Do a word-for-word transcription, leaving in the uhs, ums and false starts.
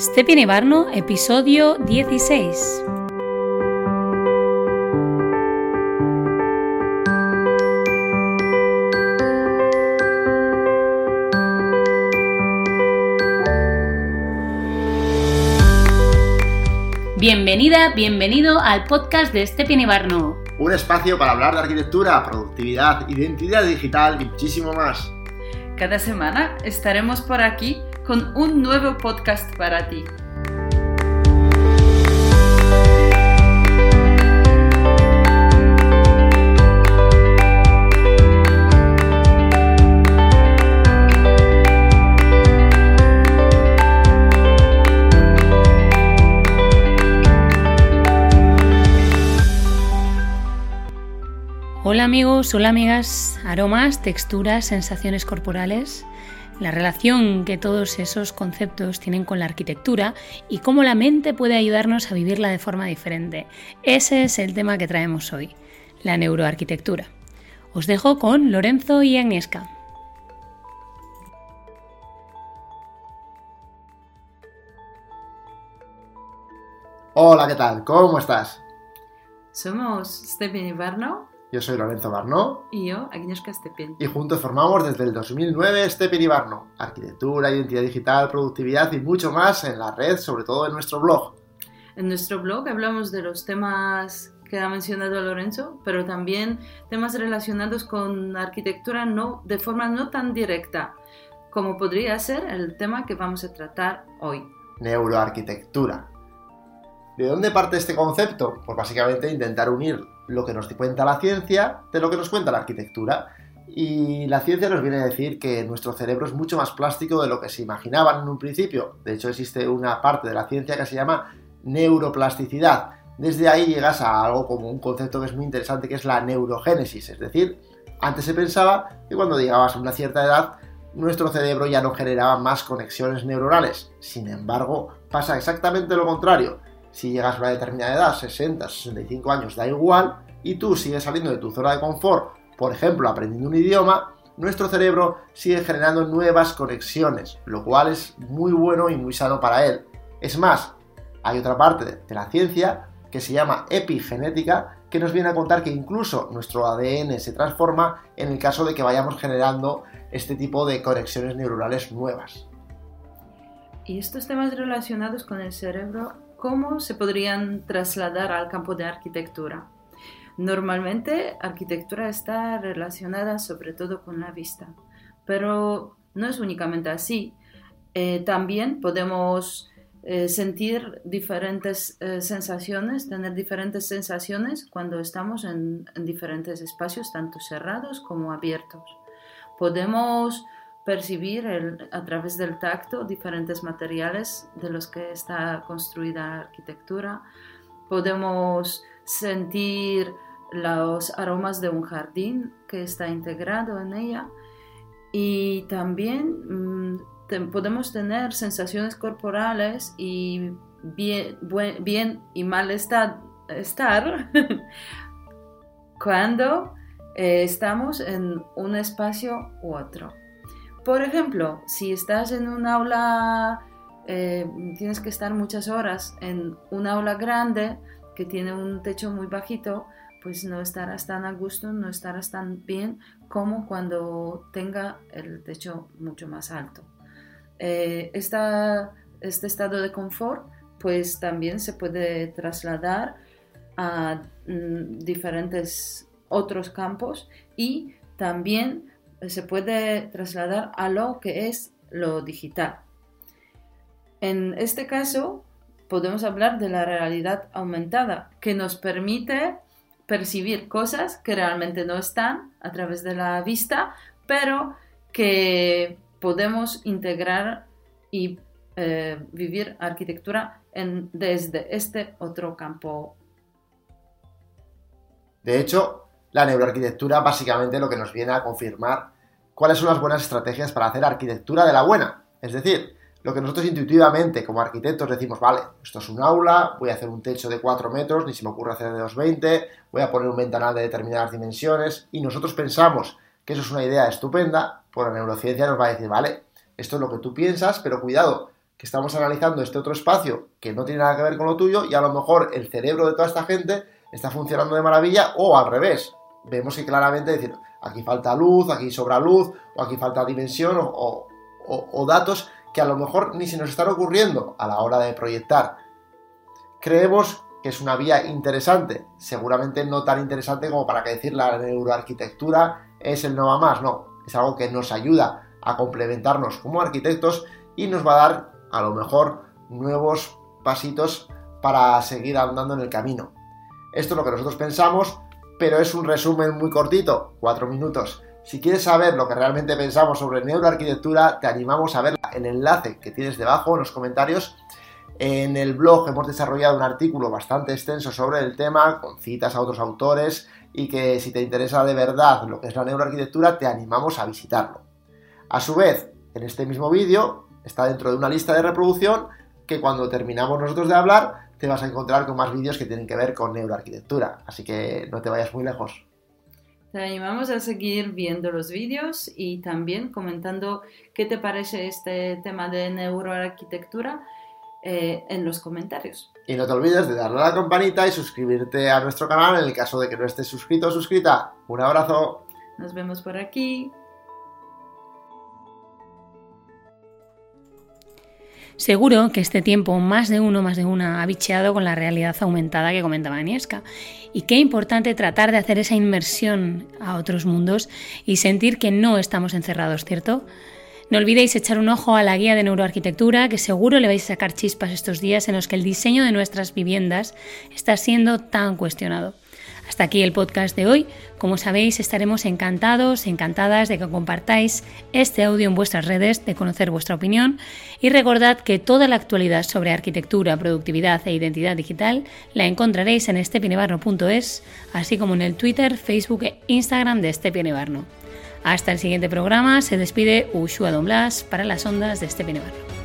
Stepien y Barno, episodio dieciséis. Bienvenida, bienvenido al podcast de Stepien y Barno. Un espacio para hablar de arquitectura, productividad, identidad digital y muchísimo más. Cada semana estaremos por aquí con un nuevo podcast para ti. Hola amigos, hola amigas, aromas, texturas, sensaciones corporales, la relación que todos esos conceptos tienen con la arquitectura y cómo la mente puede ayudarnos a vivirla de forma diferente. Ese es el tema que traemos hoy, la neuroarquitectura. Os dejo con Lorenzo y Agnieszka. Hola, ¿qué tal? ¿Cómo estás? Somos Stepien y Barno. Yo soy Lorenzo Barno. Y yo, Agnieszka Stepien. Y juntos formamos desde el dos mil nueve Stepien y Barno. Arquitectura, identidad digital, productividad y mucho más en la red, sobre todo en nuestro blog. En nuestro blog hablamos de los temas que ha mencionado Lorenzo, pero también temas relacionados con arquitectura no, de forma no tan directa, como podría ser el tema que vamos a tratar hoy. Neuroarquitectura. ¿De dónde parte este concepto? Pues básicamente intentar unir lo que nos cuenta la ciencia de lo que nos cuenta la arquitectura. Y la ciencia nos viene a decir que nuestro cerebro es mucho más plástico de lo que se imaginaban en un principio. De hecho, existe una parte de la ciencia que se llama neuroplasticidad. Desde ahí llegas a algo como un concepto que es muy interesante, que es la neurogénesis. Es decir, antes se pensaba que cuando llegabas a una cierta edad, nuestro cerebro ya no generaba más conexiones neuronales. Sin embargo, pasa exactamente lo contrario. Si llegas a una determinada edad, sesenta, sesenta y cinco años, da igual, y tú sigues saliendo de tu zona de confort, por ejemplo, aprendiendo un idioma, nuestro cerebro sigue generando nuevas conexiones, lo cual es muy bueno y muy sano para él. Es más, hay otra parte de la ciencia que se llama epigenética, que nos viene a contar que incluso nuestro A D N se transforma en el caso de que vayamos generando este tipo de conexiones neuronales nuevas. Y estos temas relacionados con el cerebro, ¿cómo se podrían trasladar al campo de arquitectura? Normalmente, arquitectura está relacionada sobre todo con la vista, pero no es únicamente así. Eh, también podemos eh, sentir diferentes eh, sensaciones, tener diferentes sensaciones cuando estamos en, en diferentes espacios, tanto cerrados como abiertos. Podemos percibir el, a través del tacto diferentes materiales de los que está construida la arquitectura. Podemos sentir los aromas de un jardín que está integrado en ella y también mmm, te, podemos tener sensaciones corporales y bien, buen, bien y mal estar, estar cuando eh, estamos en un espacio u otro. Por ejemplo, si estás en un aula, eh, tienes que estar muchas horas en un aula grande que tiene un techo muy bajito, pues no estarás tan a gusto, no estarás tan bien como cuando tenga el techo mucho más alto. Eh, esta, este estado de confort pues también se puede trasladar a mm, diferentes otros campos y también se puede trasladar a lo que es lo digital. En este caso, podemos hablar de la realidad aumentada, que nos permite percibir cosas que realmente no están a través de la vista, pero que podemos integrar y eh, vivir arquitectura en, desde este otro campo. De hecho, la neuroarquitectura básicamente lo que nos viene a confirmar cuáles son las buenas estrategias para hacer arquitectura de la buena. Es decir, lo que nosotros intuitivamente como arquitectos decimos, vale, esto es un aula, voy a hacer un techo de cuatro metros, ni se me ocurre hacer de dos veinte, voy a poner un ventanal de determinadas dimensiones, y nosotros pensamos que eso es una idea estupenda, pues la neurociencia nos va a decir, vale, esto es lo que tú piensas, pero cuidado, que estamos analizando este otro espacio que no tiene nada que ver con lo tuyo y a lo mejor el cerebro de toda esta gente está funcionando de maravilla o al revés. Vemos que claramente decir, aquí falta luz, aquí sobra luz, o aquí falta dimensión o, o, o, o datos que a lo mejor ni se nos están ocurriendo a la hora de proyectar. Creemos que es una vía interesante, seguramente no tan interesante como para que decir la neuroarquitectura es el no va más, no, es algo que nos ayuda a complementarnos como arquitectos y nos va a dar a lo mejor nuevos pasitos para seguir andando en el camino. Esto es lo que nosotros pensamos, pero es un resumen muy cortito, cuatro minutos. Si quieres saber lo que realmente pensamos sobre neuroarquitectura, te animamos a ver el enlace que tienes debajo en los comentarios. En el blog hemos desarrollado un artículo bastante extenso sobre el tema, con citas a otros autores, y que si te interesa de verdad lo que es la neuroarquitectura, te animamos a visitarlo. A su vez, en este mismo vídeo está dentro de una lista de reproducción que cuando terminamos nosotros de hablar, te vas a encontrar con más vídeos que tienen que ver con neuroarquitectura, así que no te vayas muy lejos. Te animamos a seguir viendo los vídeos y también comentando qué te parece este tema de neuroarquitectura eh, en los comentarios. Y no te olvides de darle a la campanita y suscribirte a nuestro canal en el caso de que no estés suscrito o suscrita. Un abrazo. Nos vemos por aquí. Seguro que este tiempo más de uno, más de una ha bicheado con la realidad aumentada que comentaba Agnieszka. Y qué importante tratar de hacer esa inmersión a otros mundos y sentir que no estamos encerrados, ¿cierto? No olvidéis echar un ojo a la guía de neuroarquitectura, que seguro le vais a sacar chispas estos días en los que el diseño de nuestras viviendas está siendo tan cuestionado. Hasta aquí el podcast de hoy. Como sabéis, estaremos encantados, encantadas de que compartáis este audio en vuestras redes, de conocer vuestra opinión y recordad que toda la actualidad sobre arquitectura, productividad e identidad digital la encontraréis en estepinebarno punto es, así como en el Twitter, Facebook e Instagram de Estepinebarno. Hasta el siguiente programa, se despide Uxua Don Blas para las ondas de Estepinebarno.